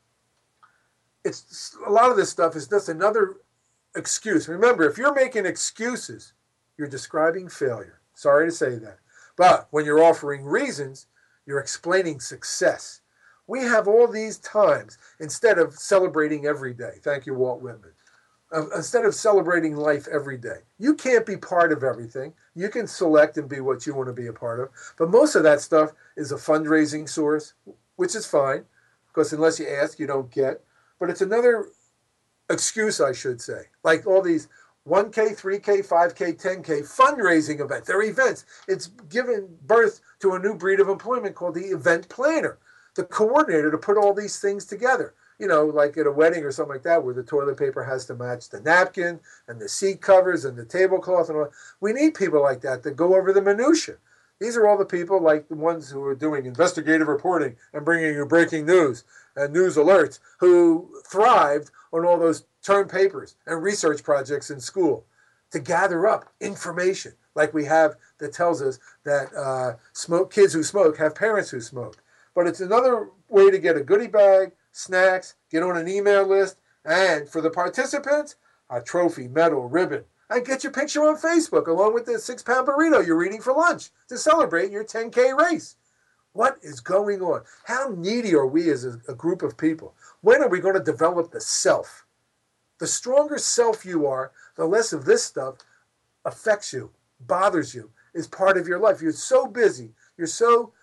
it's a lot of this stuff is just another excuse. Remember, if you're making excuses, you're describing failure. Sorry to say that. But when you're offering reasons, you're explaining success. We have all these times instead of celebrating every day. Thank you, Walt Whitman. Uh, instead of celebrating life every day. You can't be part of everything. You can select and be what you want to be a part of. But most of that stuff is a fundraising source, which is fine, because unless you ask, you don't get. But it's another excuse, I should say. Like all these one K, three K, five K, ten K fundraising events. They're events. It's given birth to a new breed of employment called the event planner, the coordinator to put all these things together. You know, like at a wedding or something like that, where the toilet paper has to match the napkin and the seat covers and the tablecloth and all. We need people like that that go over the minutia. These are all the people like the ones who are doing investigative reporting and bringing you breaking news and news alerts, who thrived on all those term papers and research projects in school to gather up information like we have that tells us that uh, smoke kids who smoke have parents who smoke. But it's another way to get a goodie bag, snacks, get on an email list, and for the participants, a trophy, medal, ribbon, and get your picture on Facebook along with the six-pound burrito you're eating for lunch to celebrate your ten K race. What is going on? How needy are we as a, a group of people? When are we going to develop the self? The stronger self you are, the less of this stuff affects you, bothers you, is part of your life. You're so busy, you're so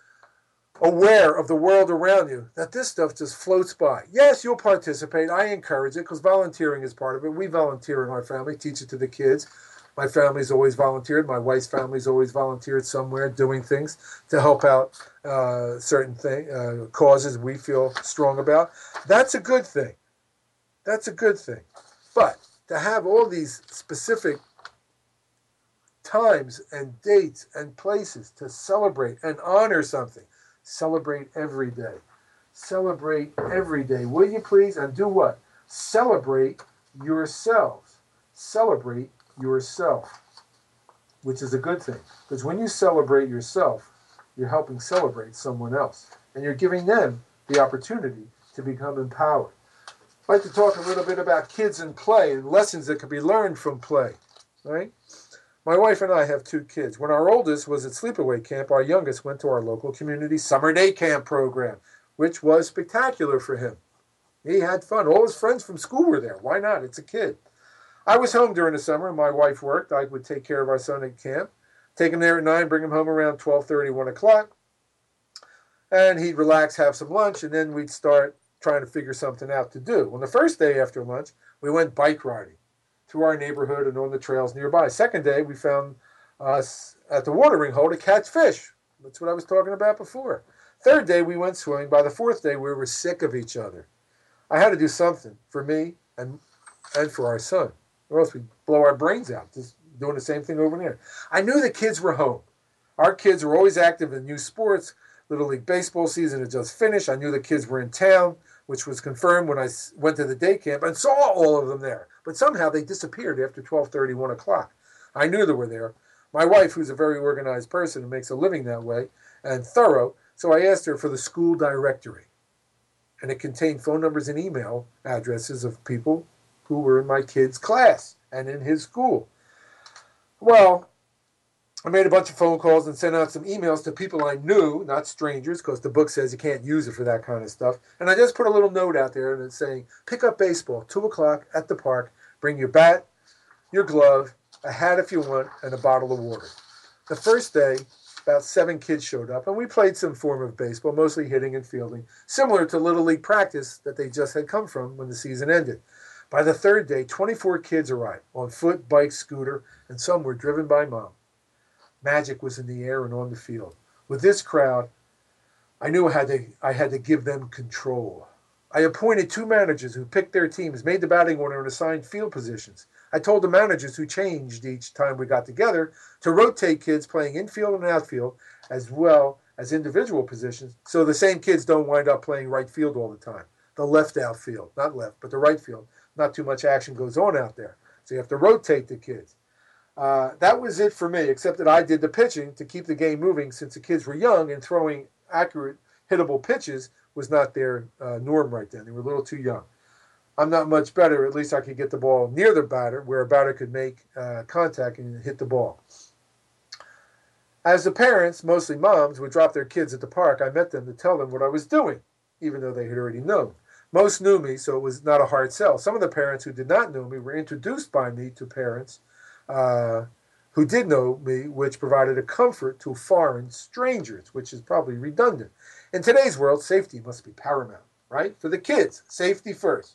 aware of the world around you that this stuff just floats by. Yes, you'll participate. I encourage it because volunteering is part of it. We volunteer in our family, teach it to the kids. My family's always volunteered. My wife's family's always volunteered somewhere doing things to help out uh, certain thing, uh, causes we feel strong about. That's a good thing. That's a good thing. But to have all these specific times and dates and places to celebrate and honor something, celebrate every day. Celebrate every day. Will you please? And do what? Celebrate yourselves. Celebrate yourself, which is a good thing. Because when you celebrate yourself, you're helping celebrate someone else. And you're giving them the opportunity to become empowered. I'd like to talk a little bit about kids and play and lessons that can be learned from play. Right? My wife and I have two kids. When our oldest was at sleepaway camp, our youngest went to our local community summer day camp program, which was spectacular for him. He had fun. All his friends from school were there. Why not? It's a kid. I was home during the summer. My wife worked. I would take care of our son at camp, take him there at nine, bring him home around twelve thirty, one o'clock, and he'd relax, have some lunch, and then we'd start trying to figure something out to do. On the first day after lunch, we went bike riding through our neighborhood and on the trails nearby. Second day, we found us at the watering hole to catch fish. That's what I was talking about before. Third day, we went swimming. By the fourth day, we were sick of each other. I had to do something for me and and for our son, or else we'd blow our brains out just doing the same thing over and over. I knew the kids were home. Our kids were always active in youth sports. Little League baseball season had just finished. I knew the kids were in town, which was confirmed when I went to the day camp and saw all of them there. But somehow they disappeared after twelve thirty, one o'clock. I knew they were there. My wife, who's a very organized person and makes a living that way, and thorough, so I asked her for the school directory. And it contained phone numbers and email addresses of people who were in my kid's class and in his school. Well, I made a bunch of phone calls and sent out some emails to people I knew, not strangers, because the book says you can't use it for that kind of stuff. And I just put a little note out there and it's saying, pick up baseball, two o'clock at the park, bring your bat, your glove, a hat if you want, and a bottle of water. The first day, about seven kids showed up, and we played some form of baseball, mostly hitting and fielding, similar to Little League practice that they just had come from when the season ended. By the third day, twenty-four kids arrived, on foot, bike, scooter, and some were driven by mom. Magic was in the air and on the field. With this crowd, I knew I had to, I had to give them control. I appointed two managers who picked their teams, made the batting order, and assigned field positions. I told the managers, who changed each time we got together, to rotate kids playing infield and outfield as well as individual positions, so the same kids don't wind up playing right field all the time. The left outfield, not left, but the right field. Not too much action goes on out there, so you have to rotate the kids. Uh, that was it for me, except that I did the pitching to keep the game moving since the kids were young and throwing accurate, hittable pitches was not their uh, norm right then. They were a little too young. I'm not much better. At least I could get the ball near the batter where a batter could make uh, contact and hit the ball. As the parents, mostly moms, would drop their kids at the park, I met them to tell them what I was doing, even though they had already known. Most knew me, so it was not a hard sell. Some of the parents who did not know me were introduced by me to parents uh, who did know me, which provided a comfort to foreign strangers, which is probably redundant. In today's world, safety must be paramount, right? For the kids, safety first.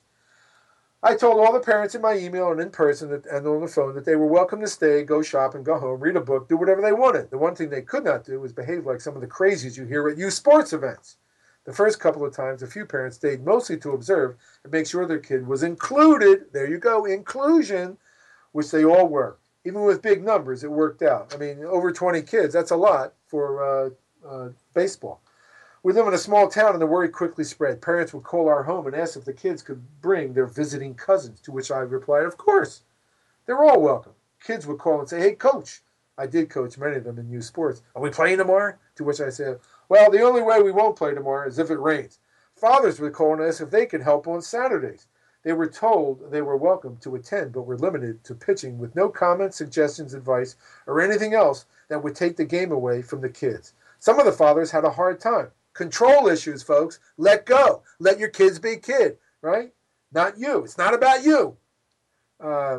I told all the parents in my email and in person that, and on the phone that they were welcome to stay, go shop, and go home, read a book, do whatever they wanted. The one thing they could not do was behave like some of the crazies you hear at youth sports events. The first couple of times, a few parents stayed mostly to observe and make sure their kid was included. There you go, inclusion, which they all were. Even with big numbers, it worked out. I mean, over twenty kids, that's a lot for uh, uh, baseball. We live in a small town, and the word quickly spread. Parents would call our home and ask if the kids could bring their visiting cousins, to which I replied, of course. They're all welcome. Kids would call and say, hey, coach. I did coach many of them in youth sports. Are we playing tomorrow? To which I said, well, the only way we won't play tomorrow is if it rains. Fathers would call and ask if they could help on Saturdays. They were told they were welcome to attend, but were limited to pitching with no comments, suggestions, advice, or anything else that would take the game away from the kids. Some of the fathers had a hard time. Control issues, folks. Let go. Let your kids be kid, right? Not you. It's not about you. Uh,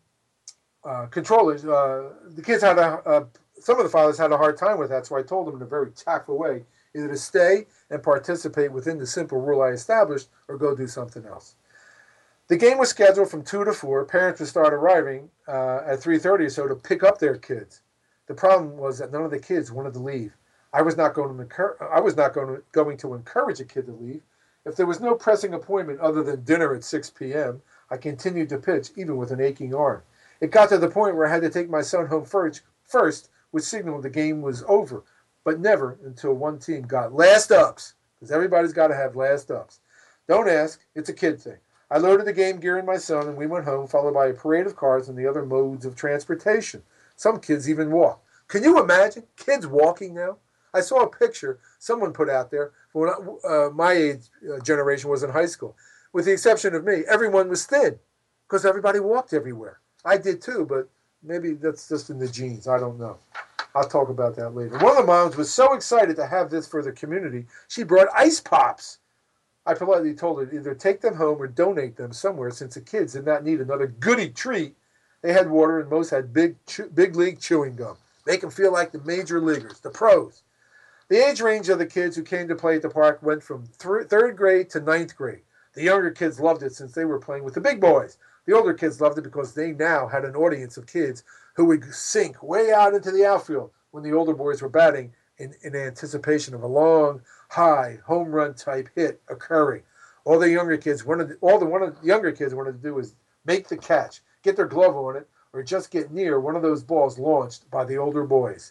uh, controllers. Uh, the kids had a, uh, some of the fathers had a hard time with that, so I told them in a very tactful way, either to stay and participate within the simple rule I established or go do something else. The game was scheduled from two to four. Parents would start arriving uh, at three thirty or so to pick up their kids. The problem was that none of the kids wanted to leave. I was not going to encourage, I was not going to, going to encourage a kid to leave. If there was no pressing appointment other than dinner at six p.m., I continued to pitch, even with an aching arm. It got to the point where I had to take my son home first, first which signaled the game was over, but never until one team got last ups, because everybody's got to have last ups. Don't ask, it's a kid thing. I loaded the game gear in my son, and we went home, followed by a parade of cars and the other modes of transportation. Some kids even walked. Can you imagine kids walking now? I saw a picture someone put out there when I, uh, my age uh, generation was in high school. With the exception of me, everyone was thin because everybody walked everywhere. I did too, but maybe that's just in the genes. I don't know. I'll talk about that later. One of the moms was so excited to have this for the community, she brought ice pops. I politely told her to either take them home or donate them somewhere since the kids did not need another goody treat. They had water and most had big, chew- big league chewing gum. Make them feel like the major leaguers, the pros. The age range of the kids who came to play at the park went from th- third grade to ninth grade. The younger kids loved it since they were playing with the big boys. The older kids loved it because they now had an audience of kids who would sink way out into the outfield when the older boys were batting in, in anticipation of a long, high, home run type hit occurring. All the younger kids wanted, all the one of the younger kids wanted to do was make the catch, get their glove on it, or just get near one of those balls launched by the older boys.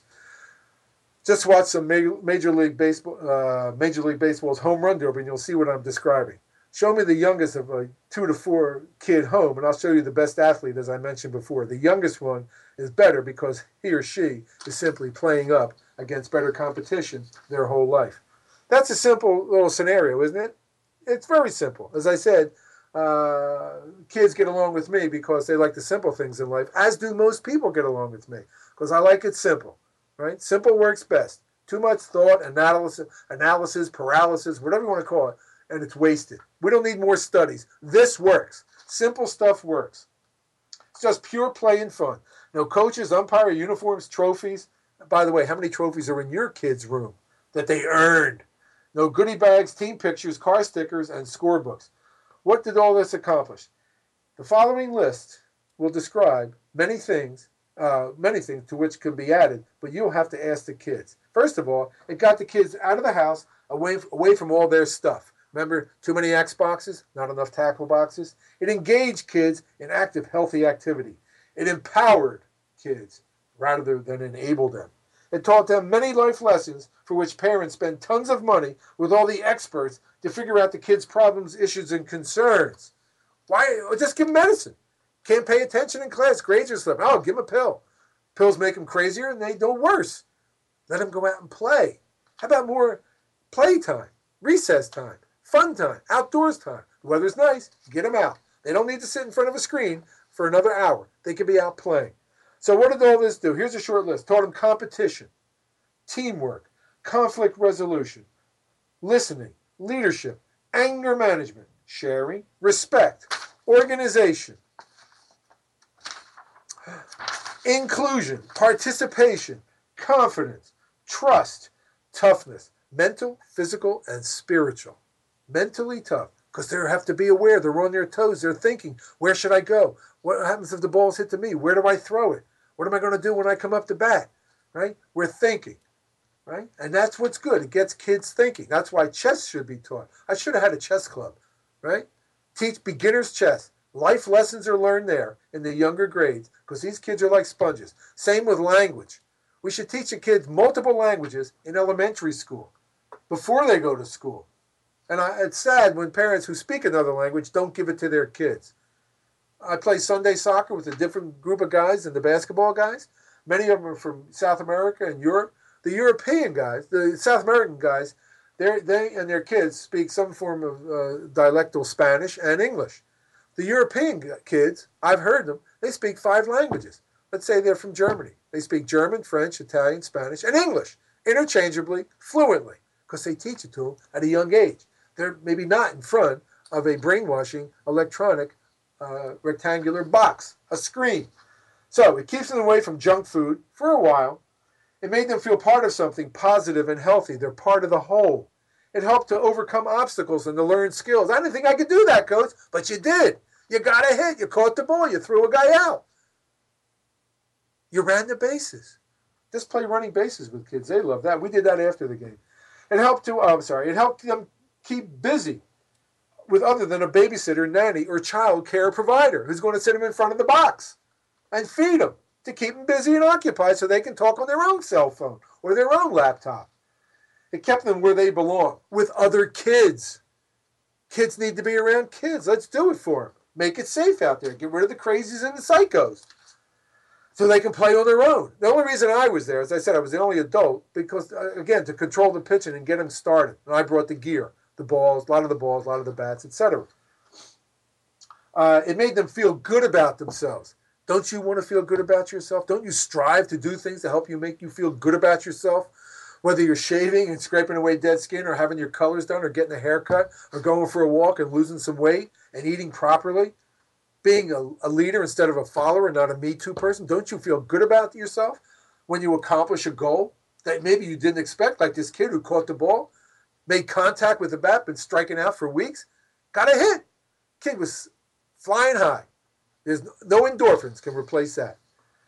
Just watch some Major League Baseball, uh, Major League Baseball's home run derby, and you'll see what I'm describing. Show me the youngest of a two to four kid home, and I'll show you the best athlete, as I mentioned before. The youngest one is better because he or she is simply playing up against better competition their whole life. That's a simple little scenario, isn't it? It's very simple. As I said, uh, kids get along with me because they like the simple things in life, as do most people get along with me, because I like it simple. Right? Simple works best. Too much thought, analysis, analysis, paralysis, whatever you want to call it, and it's wasted. We don't need more studies. This works. Simple stuff works. It's just pure play and fun. No coaches, umpire, uniforms, trophies. By the way, how many trophies are in your kids' room that they earned? No goodie bags, team pictures, car stickers, and scorebooks. What did all this accomplish? The following list will describe many things Uh, many things to which could be added, but you'll have to ask the kids. First of all, it got the kids out of the house, away, away from all their stuff. Remember, too many Xboxes, not enough tackle boxes? It engaged kids in active, healthy activity. It empowered kids rather than enabled them. It taught them many life lessons for which parents spend tons of money with all the experts to figure out the kids' problems, issues, and concerns. Why? Just give them medicine. Can't pay attention in class. Grades are slipping. Oh, give him a pill. Pills make them crazier and they do worse. Let them go out and play. How about more playtime, recess time, fun time, outdoors time? The weather's nice, get them out. They don't need to sit in front of a screen for another hour. They could be out playing. So what did all this do? Here's a short list. Taught them competition, teamwork, conflict resolution, listening, leadership, anger management, sharing, respect, organization, inclusion, participation, confidence, trust, toughness, mental, physical, and spiritual. Mentally tough, because they have to be aware. They're on their toes. They're thinking, where should I go? What happens if the ball's hit to me? Where do I throw it? What am I going to do when I come up to bat? Right? We're thinking. Right? And that's what's good. It gets kids thinking. That's why chess should be taught. I should have had a chess club. Right? Teach beginners chess. Life lessons are learned there in the younger grades because these kids are like sponges. Same with language. We should teach the kids multiple languages in elementary school before they go to school. And I, it's sad when parents who speak another language don't give it to their kids. I play Sunday soccer with a different group of guys than the basketball guys. Many of them are from South America and Europe. The European guys, the South American guys, they and their kids speak some form of uh, dialectal Spanish and English. The European kids, I've heard them, they speak five languages. Let's say they're from Germany. They speak German, French, Italian, Spanish, and English interchangeably, fluently, because they teach it to them at a young age. They're maybe not in front of a brainwashing electronic uh, rectangular box, a screen. So it keeps them away from junk food for a while. It made them feel part of something positive and healthy. They're part of the whole. It helped to overcome obstacles and to learn skills. I didn't think I could do that, Coach, but you did. You got a hit. You caught the ball. You threw a guy out. You ran the bases. Just play running bases with kids. They love that. We did that after the game. It helped to, oh, I'm sorry, it helped them keep busy with other than a babysitter, nanny, or child care provider who's going to sit them in front of the box and feed them to keep them busy and occupied so they can talk on their own cell phone or their own laptop. It kept them where they belong, with other kids. Kids need to be around kids. Let's do it for them. Make it safe out there. Get rid of the crazies and the psychos so they can play on their own. The only reason I was there, as I said, I was the only adult because, again, to control the pitching and get them started. And I brought the gear, the balls, a lot of the balls, a lot of the bats, et cetera. Uh, it made them feel good about themselves. Don't you want to feel good about yourself? Don't you strive to do things to help you make you feel good about yourself? Whether you're shaving and scraping away dead skin or having your colors done or getting a haircut or going for a walk and losing some weight and eating properly, being a, a leader instead of a follower and not a Me Too person, don't you feel good about yourself when you accomplish a goal that maybe you didn't expect, like this kid who caught the ball, made contact with the bat, been striking out for weeks, got a hit. Kid was flying high. There's no endorphins can replace that.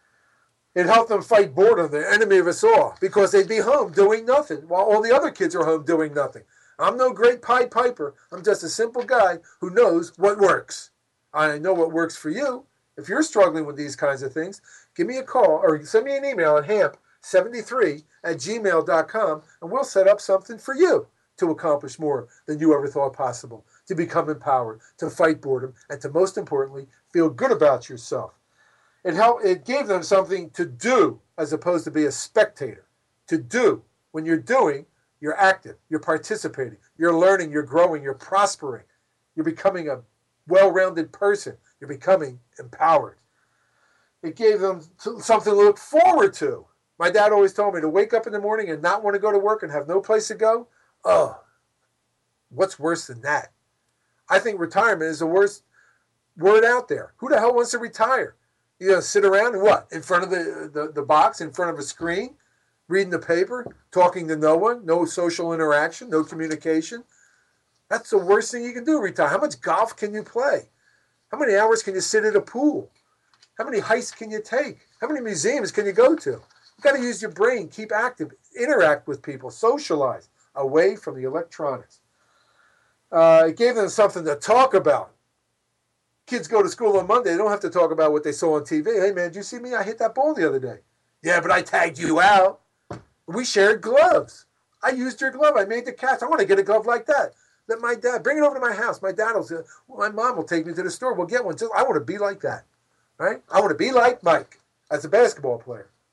It helped them fight boredom, the enemy of us all, because they'd be home doing nothing while all the other kids are home doing nothing. I'm no great Pied Piper. I'm just a simple guy who knows what works. I know what works for you. If you're struggling with these kinds of things, give me a call or send me an email at hamp seventy-three at gmail dot com, and we'll set up something for you to accomplish more than you ever thought possible, to become empowered, to fight boredom, and to, most importantly, feel good about yourself. It helped, it gave them something to do as opposed to be a spectator. To do. When you're doing, you're active, you're participating, you're learning, you're growing, you're prospering. You're becoming a well-rounded person. You're becoming empowered. It gave them something to look forward to. My dad always told me to wake up in the morning and not want to go to work and have no place to go. Oh, what's worse than that? I think retirement is the worst word out there. Who the hell wants to retire? You know, sit around and what? In front of the, the, the box, in front of a screen, reading the paper, talking to no one, no social interaction, no communication. That's the worst thing you can do, retire. How much golf can you play? How many hours can you sit at a pool? How many hikes can you take? How many museums can you go to? You've got to use your brain, keep active, interact with people, socialize away from the electronics. Uh, it gave them something to talk about. Kids go to school on Monday. They don't have to talk about what they saw on T V. Hey, man, did you see me? I hit that ball the other day. Yeah, but I tagged you out. We shared gloves. I used your glove. I made the catch. I want to get a glove like that. Let my dad, bring it over to my house. My dad will say, my mom will take me to the store. We'll get one. Just, I want to be like that, right? I want to be like Mike as a basketball player.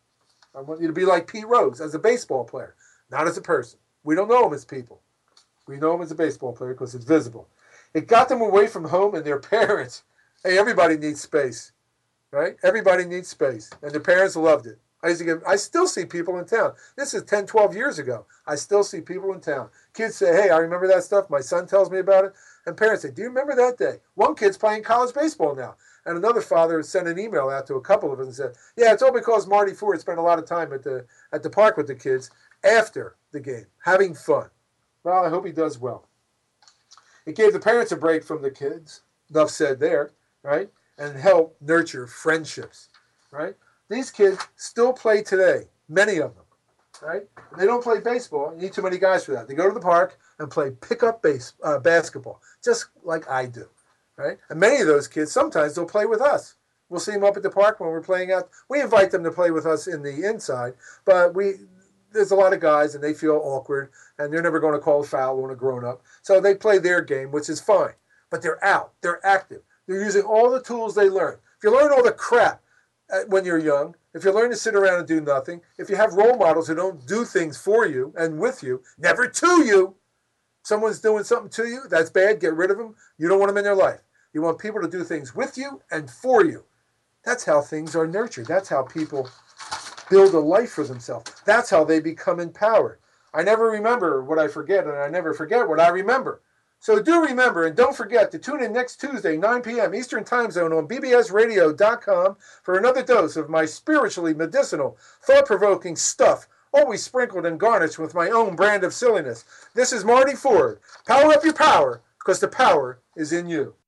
I want you to be like Pete Rose as a baseball player, not as a person. We don't know him as people. We know him as a baseball player because it's visible. It got them away from home and their parents. Hey, everybody needs space, right? Everybody needs space. And their parents loved it. I used to get, I still see people in town. This is ten, twelve years ago. I still see people in town. Kids say, hey, I remember that stuff. My son tells me about it. And parents say, do you remember that day? One kid's playing college baseball now. And another father sent an email out to a couple of them and said, yeah, it's all because Marty Ford spent a lot of time at the at the park with the kids after the game, having fun. Well, I hope he does well. It gave the parents a break from the kids, enough said there, right? And help nurture friendships, right? These kids still play today, many of them, right? They don't play baseball. You need too many guys for that. They go to the park and play pickup base uh, basketball, just like I do, right? And many of those kids, sometimes they'll play with us. We'll see them up at the park when we're playing out. We invite them to play with us in the inside, but we there's a lot of guys, and they feel awkward, and they're never going to call a foul when a grown-up. So they play their game, which is fine. But they're out. They're active. They're using all the tools they learn. If you learn all the crap when you're young, if you learn to sit around and do nothing, if you have role models who don't do things for you and with you, never to you, someone's doing something to you, that's bad, get rid of them. You don't want them in your life. You want people to do things with you and for you. That's how things are nurtured. That's how people build a life for themselves. That's how they become empowered. I never remember what I forget, and I never forget what I remember. So do remember, and don't forget to tune in next Tuesday, nine p.m. Eastern Time Zone on B B S radio dot com for another dose of my spiritually medicinal, thought-provoking stuff, always sprinkled and garnished with my own brand of silliness. This is Marty Ford. Power up your power, because the power is in you.